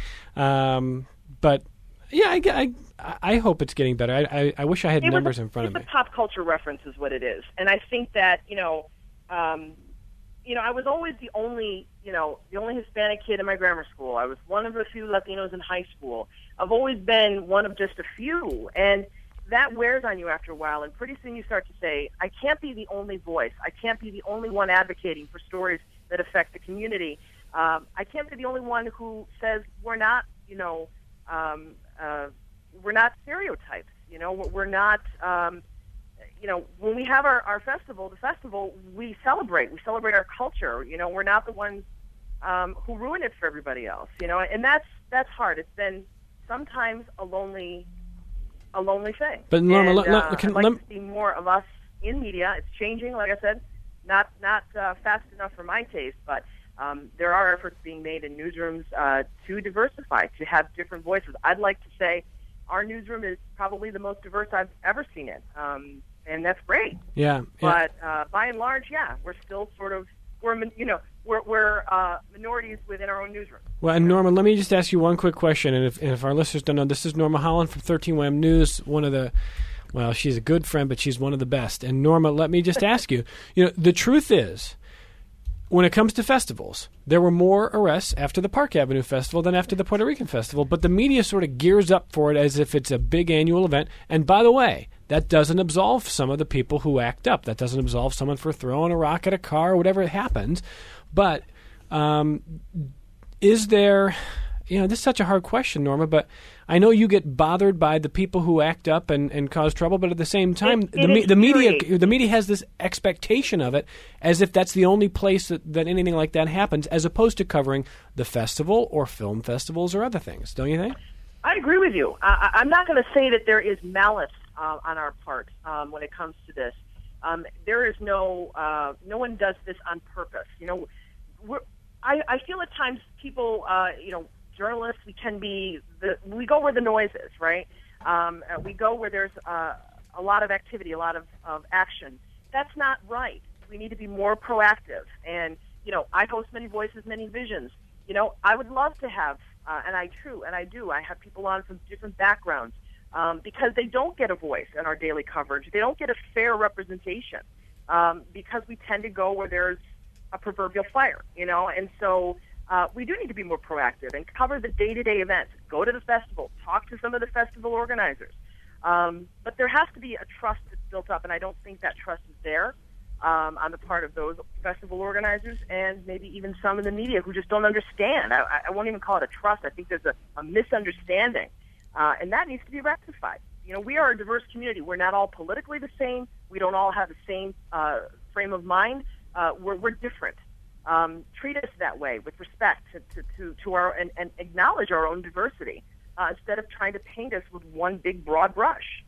S1: Um, but yeah, I, I, I hope it's getting better. I, I, I wish I had
S14: it
S1: numbers
S14: a,
S1: in front of me.
S14: It's a pop culture reference, is what it is, and I think that you know, um, you know, I was always the only, you know, the only Hispanic kid in my grammar school. I was one of a few Latinos in high school. I've always been one of just a few. And that wears on you after a while. And pretty soon you start to say, I can't be the only voice. I can't be the only one advocating for stories that affect the community. Um, I can't be the only one who says we're not, you know, um, uh, we're not stereotypes. You know, we're not, um, you know, when we have our, our festival, the festival, we celebrate. We celebrate our culture. You know, we're not the ones um, who ruin it for everybody else. You know, and that's that's hard. It's been sometimes a lonely, a lonely thing.
S1: But Norma,
S14: and,
S1: let,
S14: uh,
S1: let, can,
S14: I'd like
S1: let,
S14: to see more of us in media. It's changing, like I said, not not uh, fast enough for my taste, but um, there are efforts being made in newsrooms uh, to diversify, to have different voices. I'd like to say our newsroom is probably the most diverse I've ever seen it. Um, And that's great.
S1: Yeah. yeah.
S14: But uh, by and large, yeah, we're still sort of we're you know we're we're uh, minorities within our own newsroom.
S1: Well, and Norma, let me just ask you one quick question, and if, and if our listeners don't know, this is Norma Holland from thirteen W A M News, one of the, well, she's a good friend, but she's one of the best. And Norma, let me just ask you, you know, the truth is, when it comes to festivals, there were more arrests after the Park Avenue Festival than after the Puerto Rican Festival, but the media sort of gears up for it as if it's a big annual event. And by the way, that doesn't absolve some of the people who act up. That doesn't absolve someone for throwing a rock at a car or whatever happens. But um, is there, you know, this is such a hard question, Norma, but I know you get bothered by the people who act up and, and cause trouble, but at the same time,
S14: it,
S1: the,
S14: it
S1: me, the media
S14: great.
S1: the media has this expectation of it as if that's the only place that, that anything like that happens, as opposed to covering the festival or film festivals or other things. Don't you think?
S14: I agree with you. I, I'm not going to say that there is malice uh, on our part um, when it comes to this. Um, there is no uh, no one does this on purpose. You know, we're, I, I feel at times people, uh, you know, journalists, we can be the we go where the noise is, right? Um, uh, we go where there's uh, a lot of activity, a lot of, of action. That's not right. We need to be more proactive. And you know, I host Many Voices, Many Visions. You know, I would love to have, uh, and I true, and I do. I have people on from different backgrounds um, because they don't get a voice in our daily coverage. They don't get a fair representation um, because we tend to go where there's a proverbial fire. You know, and so. Uh, we do need to be more proactive and cover the day-to-day events. Go to the festival. Talk to some of the festival organizers. Um, but there has to be a trust that's built up, and I don't think that trust is there um, on the part of those festival organizers and maybe even some in the media who just don't understand. I, I won't even call it a trust. I think there's a, a misunderstanding, uh, and that needs to be rectified. You know, we are a diverse community. We're not all politically the same. We don't all have the same uh, frame of mind. Uh, we're, we're different. Um, treat us that way with respect to, to, to, to our and, and acknowledge our own diversity uh, instead of trying to paint us with one big broad brush.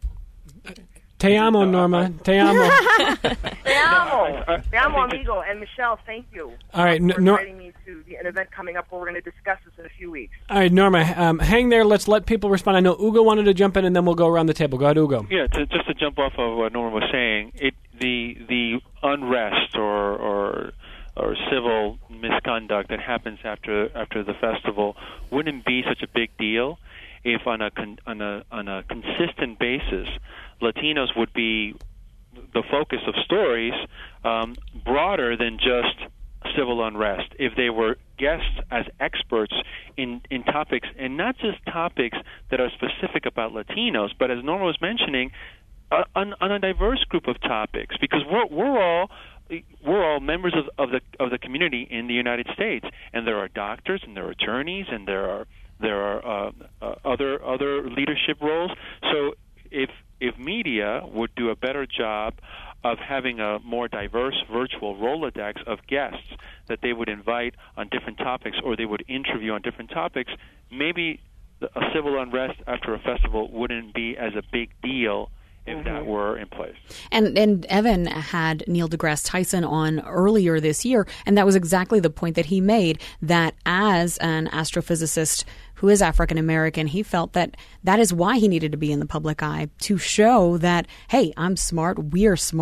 S1: Te amo, Norma. Te amo.
S14: Te amo. Te amo, amigo. And Michelle, thank you
S1: All right,
S14: for
S1: Nor-
S14: inviting me to the, an event coming up where we're going to discuss this in a few weeks.
S1: All right, Norma, um, hang there. Let's let people respond. I know Ugo wanted to jump in, and then we'll go around the table. Go ahead, Ugo.
S9: Yeah, to, just to jump off of what Norma was saying, it the the unrest or or or civil misconduct that happens after after the festival wouldn't be such a big deal if on a con, on a on a consistent basis Latinos would be the focus of stories um, broader than just civil unrest. If they were guests as experts in, in topics, and not just topics that are specific about Latinos, but as Norma was mentioning, uh, on, on a diverse group of topics, because we're we're all we're all members of, of the of the community in the United States, and there are doctors, and there are attorneys, and there are there are uh, uh, other other leadership roles. So if if media would do a better job of having a more diverse virtual Rolodex of guests that they would invite on different topics, or they would interview on different topics, maybe a civil unrest after a festival wouldn't be as a big deal if mm-hmm. that were in place.
S13: And and Evan had Neil deGrasse Tyson on earlier this year, and that was exactly the point that he made, that as an astrophysicist who is African American, he felt that that is why he needed to be in the public eye, to show that, hey, I'm smart, we're smart,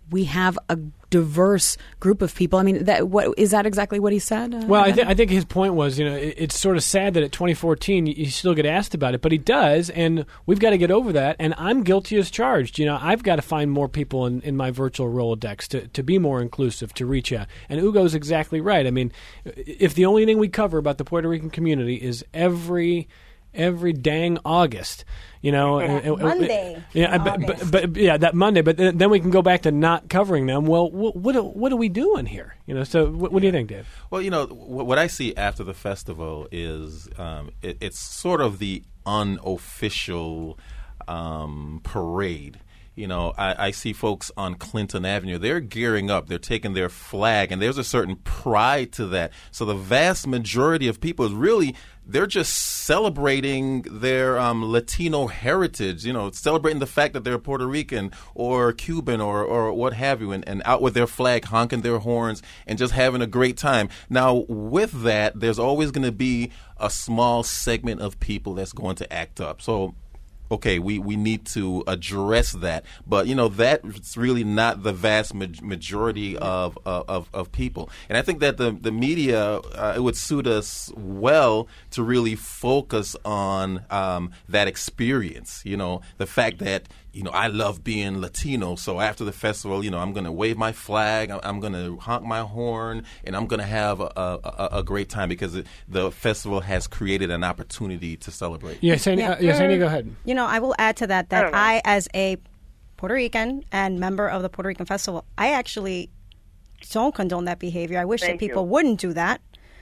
S13: we have a diverse group of people. I mean, that what is that exactly what he said? Uh,
S1: well, I, th- I think his point was, you know, it, it's sort of sad that at twenty fourteen you, you still get asked about it, but he does, and we've got to get over that. And I'm guilty as charged. You know, I've got to find more people in, in my virtual Rolodex to, to be more inclusive, to reach out. And Ugo's exactly right. I mean, if the only thing we cover about the Puerto Rican community is every every dang August, you know,
S5: That Monday.
S1: Yeah, but, but, but yeah, that Monday. But then, then we can go back to not covering them. Well, what what, what are we doing here? You know. So what, what do you think, Dave?
S3: Well, you know, what, what I see after the festival is um, it, it's sort of the unofficial um, parade. You know, I, I see folks on Clinton Avenue. They're gearing up. They're taking their flag, and there's a certain pride to that. So the vast majority of people is really, they're just celebrating their um, Latino heritage, you know, celebrating the fact that they're Puerto Rican or Cuban or, or what have you, and, and out with their flag, honking their horns, and just having a great time. Now, with that, there's always going to be a small segment of people that's going to act up. So, okay, we, we need to address that. But, you know, that's really not the vast ma- majority of, of of people. And I think that the, the media, uh, it would suit us well to really focus on um, that experience. You know, the fact that, you know, I love being Latino, so after the festival, you know, I'm going to wave my flag, I'm going to honk my horn, and I'm going to have a, a, a great time because it, the festival has created an opportunity to celebrate.
S1: Yeah, Sandy,
S5: Yeah.
S1: uh, yeah, Sandy, go ahead.
S5: You know, I will add to that that I, as a Puerto Rican and member of the Puerto Rican Festival, I actually don't condone that behavior. I wish
S14: Thank
S5: that people
S14: you.
S5: wouldn't do that.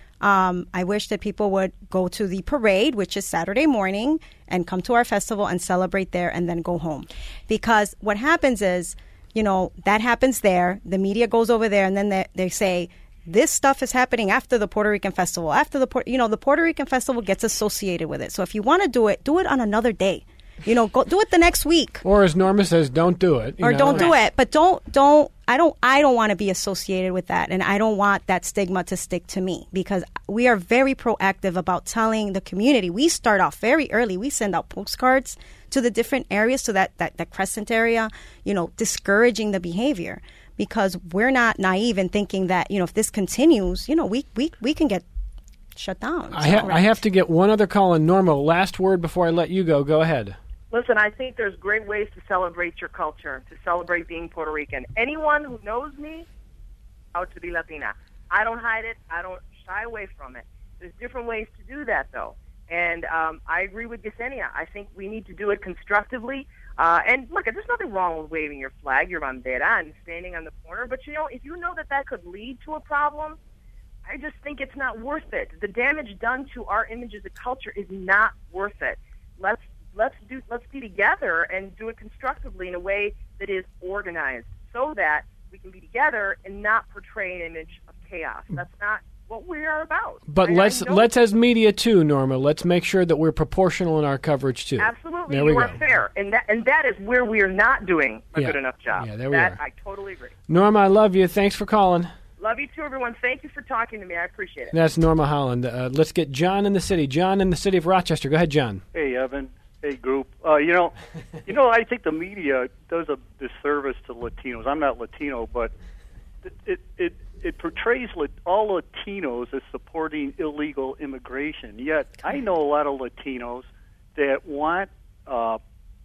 S5: Um, I wish that people would go to the parade, which is Saturday morning, and come to our festival and celebrate there and then go home. Because what happens is, you know, that happens there. The media goes over there, and then they, they say, this stuff is happening after the Puerto Rican Festival. After the, Puerto, you know, the Puerto Rican Festival gets associated with it. So if you want to do it, do it on another day. You know, go do it the next week.
S1: Or as Norma says, don't do it. you
S5: Or
S1: know.
S5: don't do it. But don't don't I don't I don't want to be associated with that, and I don't want that stigma to stick to me, because we are very proactive about telling the community. We start off very early. We send out postcards to the different areas, to that that, that Crescent area, you know, discouraging the behavior, because we're not naive in thinking that, you know, if this continues, you know, we we, we can get shut down.
S1: I, ha- I have to get one other call in. Norma, last word before I let you go. Go ahead.
S14: Listen, I think there's great ways to celebrate your culture, to celebrate being Puerto Rican. Anyone who knows me, out to be Latina. I don't hide it. I don't shy away from it. There's different ways to do that, though. And um, I agree with Yesenia. I think we need to do it constructively. Uh, and look, there's nothing wrong with waving your flag, your bandera, and standing on the corner. But, you know, if you know that that could lead to a problem, I just think it's not worth it. The damage done to our image as a culture is not worth it. Let's Let's do. Let's be together and do it constructively in a way that is organized, so that we can be together and not portray an image of chaos. That's not what we are about.
S1: But
S14: I- I
S1: let's
S14: know-
S1: let's as media too, Norma. Let's make sure that we're proportional in our coverage too.
S14: Absolutely,
S1: There we
S14: you
S1: go.
S14: are fair, and that and that is where we are not doing a
S1: Yeah.
S14: good enough job.
S1: Yeah, there we
S14: that
S1: are.
S14: I totally agree.
S1: Norma, I love you. Thanks for calling.
S14: Love you too, everyone. Thank you for talking to me. I appreciate it.
S1: That's Norma Holland. Uh, let's get John in the city. John in the city of Rochester. Go ahead, John.
S15: Hey, Evan. Hey, group. Uh, you know, you know, I think the media does a disservice to Latinos. I'm not Latino, but it it it, it portrays lat- all Latinos as supporting illegal immigration. Yet, I know a lot of Latinos that want uh,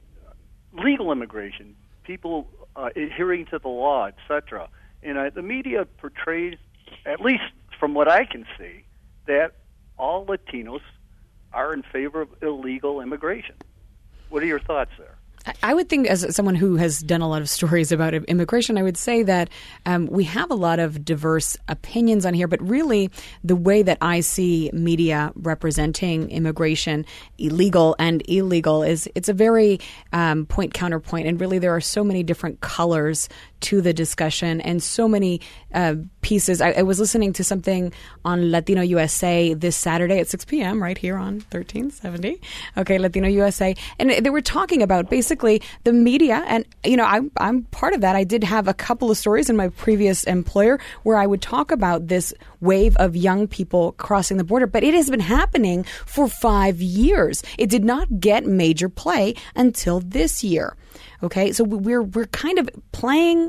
S15: legal immigration, people uh, adhering to the law, et cetera. And uh, the media portrays, at least from what I can see, that all Latinos are in favor of illegal immigration. What are your thoughts there?
S13: I would think, as someone who has done a lot of stories about immigration, I would say that um, we have a lot of diverse opinions on here, but really the way that I see media representing immigration, illegal and illegal, is it's a very um, point counterpoint, and really there are so many different colors to the discussion and so many uh, pieces. I, I was listening to something on Latino U S A this Saturday at six p.m. right here on thirteen seventy. Okay, Latino U S A. And they were talking about basically the media. And, you know, I'm, I'm part of that. I did have a couple of stories in my previous employer where I would talk about this wave of young people crossing the border. But it has been happening for five years. It did not get major play until this year. Okay, so we're we're kind of playing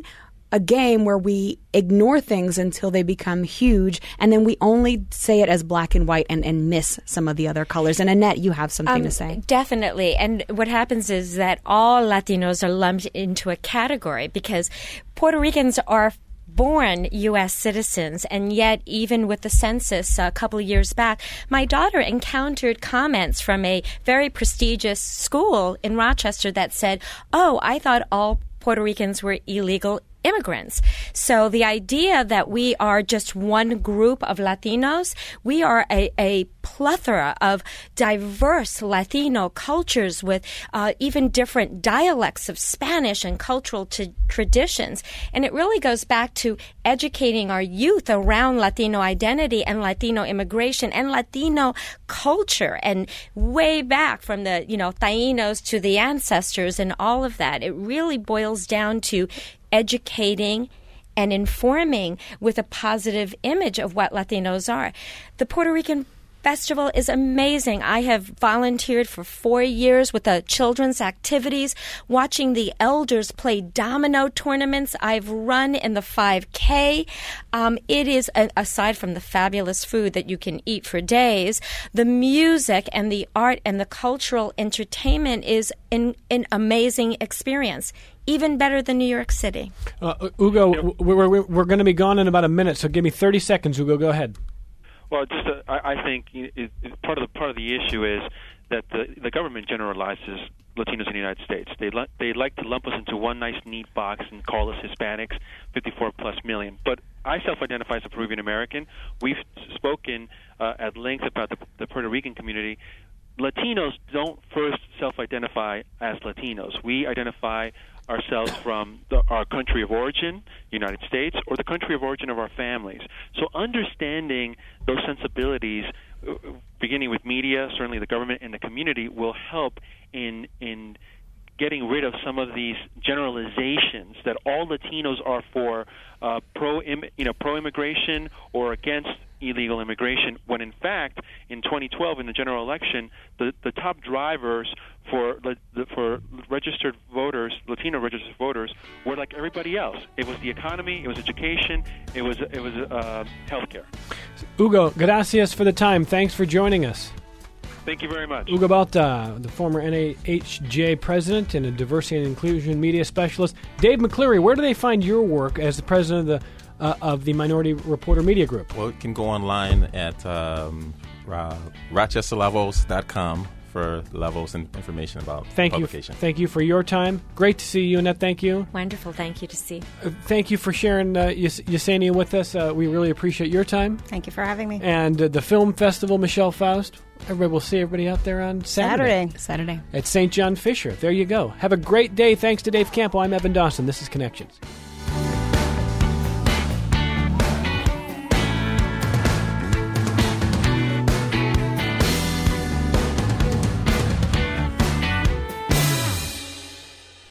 S13: a game where we ignore things until they become huge, and then we only say it as black and white and, and miss some of the other colors. And Annette, you have something
S4: Um,
S13: to say.
S4: Definitely. And what happens is that all Latinos are lumped into a category because Puerto Ricans are born U S citizens, and yet even with the census a couple of years back, my daughter encountered comments from a very prestigious school in Rochester that said, oh, I thought all Puerto Ricans were illegal immigrants. So the idea that we are just one group of Latinos, we are a, a plethora of diverse Latino cultures with uh, even different dialects of Spanish and cultural t- traditions. And it really goes back to educating our youth around Latino identity and Latino immigration and Latino culture, and way back from the, you know, Taínos to the ancestors and all of that. It really boils down to educating and informing with a positive image of what Latinos are. The Puerto Rican Festival is amazing. I have volunteered for four years with the children's activities, watching the elders play domino tournaments. I've run in the five K. Um, it is, a, aside from the fabulous food that you can eat for days, the music and the art and the cultural entertainment is an, an amazing experience. Even better than New York City.
S1: Uh, Ugo, we're, we're, we're going to be gone in about a minute, so give me thirty seconds, Ugo. Go ahead.
S9: Well, just uh, I, I think it, it, part of the part of the issue is that the the government generalizes Latinos in the United States. They li- they like to lump us into one nice neat box and call us Hispanics, fifty-four plus million. But I self-identify as a Peruvian American. We've spoken uh, at length about the, the Puerto Rican community. Latinos don't first self-identify as Latinos. We identify ourselves from the, our country of origin, United States, or the country of origin of our families. So understanding those sensibilities, uh, beginning with media, certainly the government and the community, will help in in getting rid of some of these generalizations that all Latinos are for uh, pro, you know, pro-immigration or against illegal immigration, when in fact, in twenty twelve, in the general election, the, the top drivers for the, for registered voters, Latino registered voters, were like everybody else. It was the economy, it was education, it was it was uh, healthcare.
S1: Ugo, gracias for the time. Thanks for joining us.
S9: Thank you very much.
S1: Ugo Balta, the former N A H J president and a diversity and inclusion media specialist. Dave McCleary, where do they find your work as the president of the uh, of the Minority Reporter Media Group?
S3: Well, you can go online at um, uh, rochester lavos dot com for Lavos and information about
S1: thank
S3: the publication.
S1: You, thank you for your time. Great to see you, Annette. Thank you.
S4: Wonderful. Thank you to see.
S1: Uh, thank you for sharing uh, Yes- Yesenia with us. Uh, we really appreciate your time.
S5: Thank you for having me.
S1: And uh, the film festival, Michelle Faust. Everybody will see everybody out there on Saturday.
S5: Saturday.
S13: Saturday.
S1: At Saint John Fisher. There you go. Have a great day. Thanks to Dave Campo. I'm Evan Dawson. This is Connections.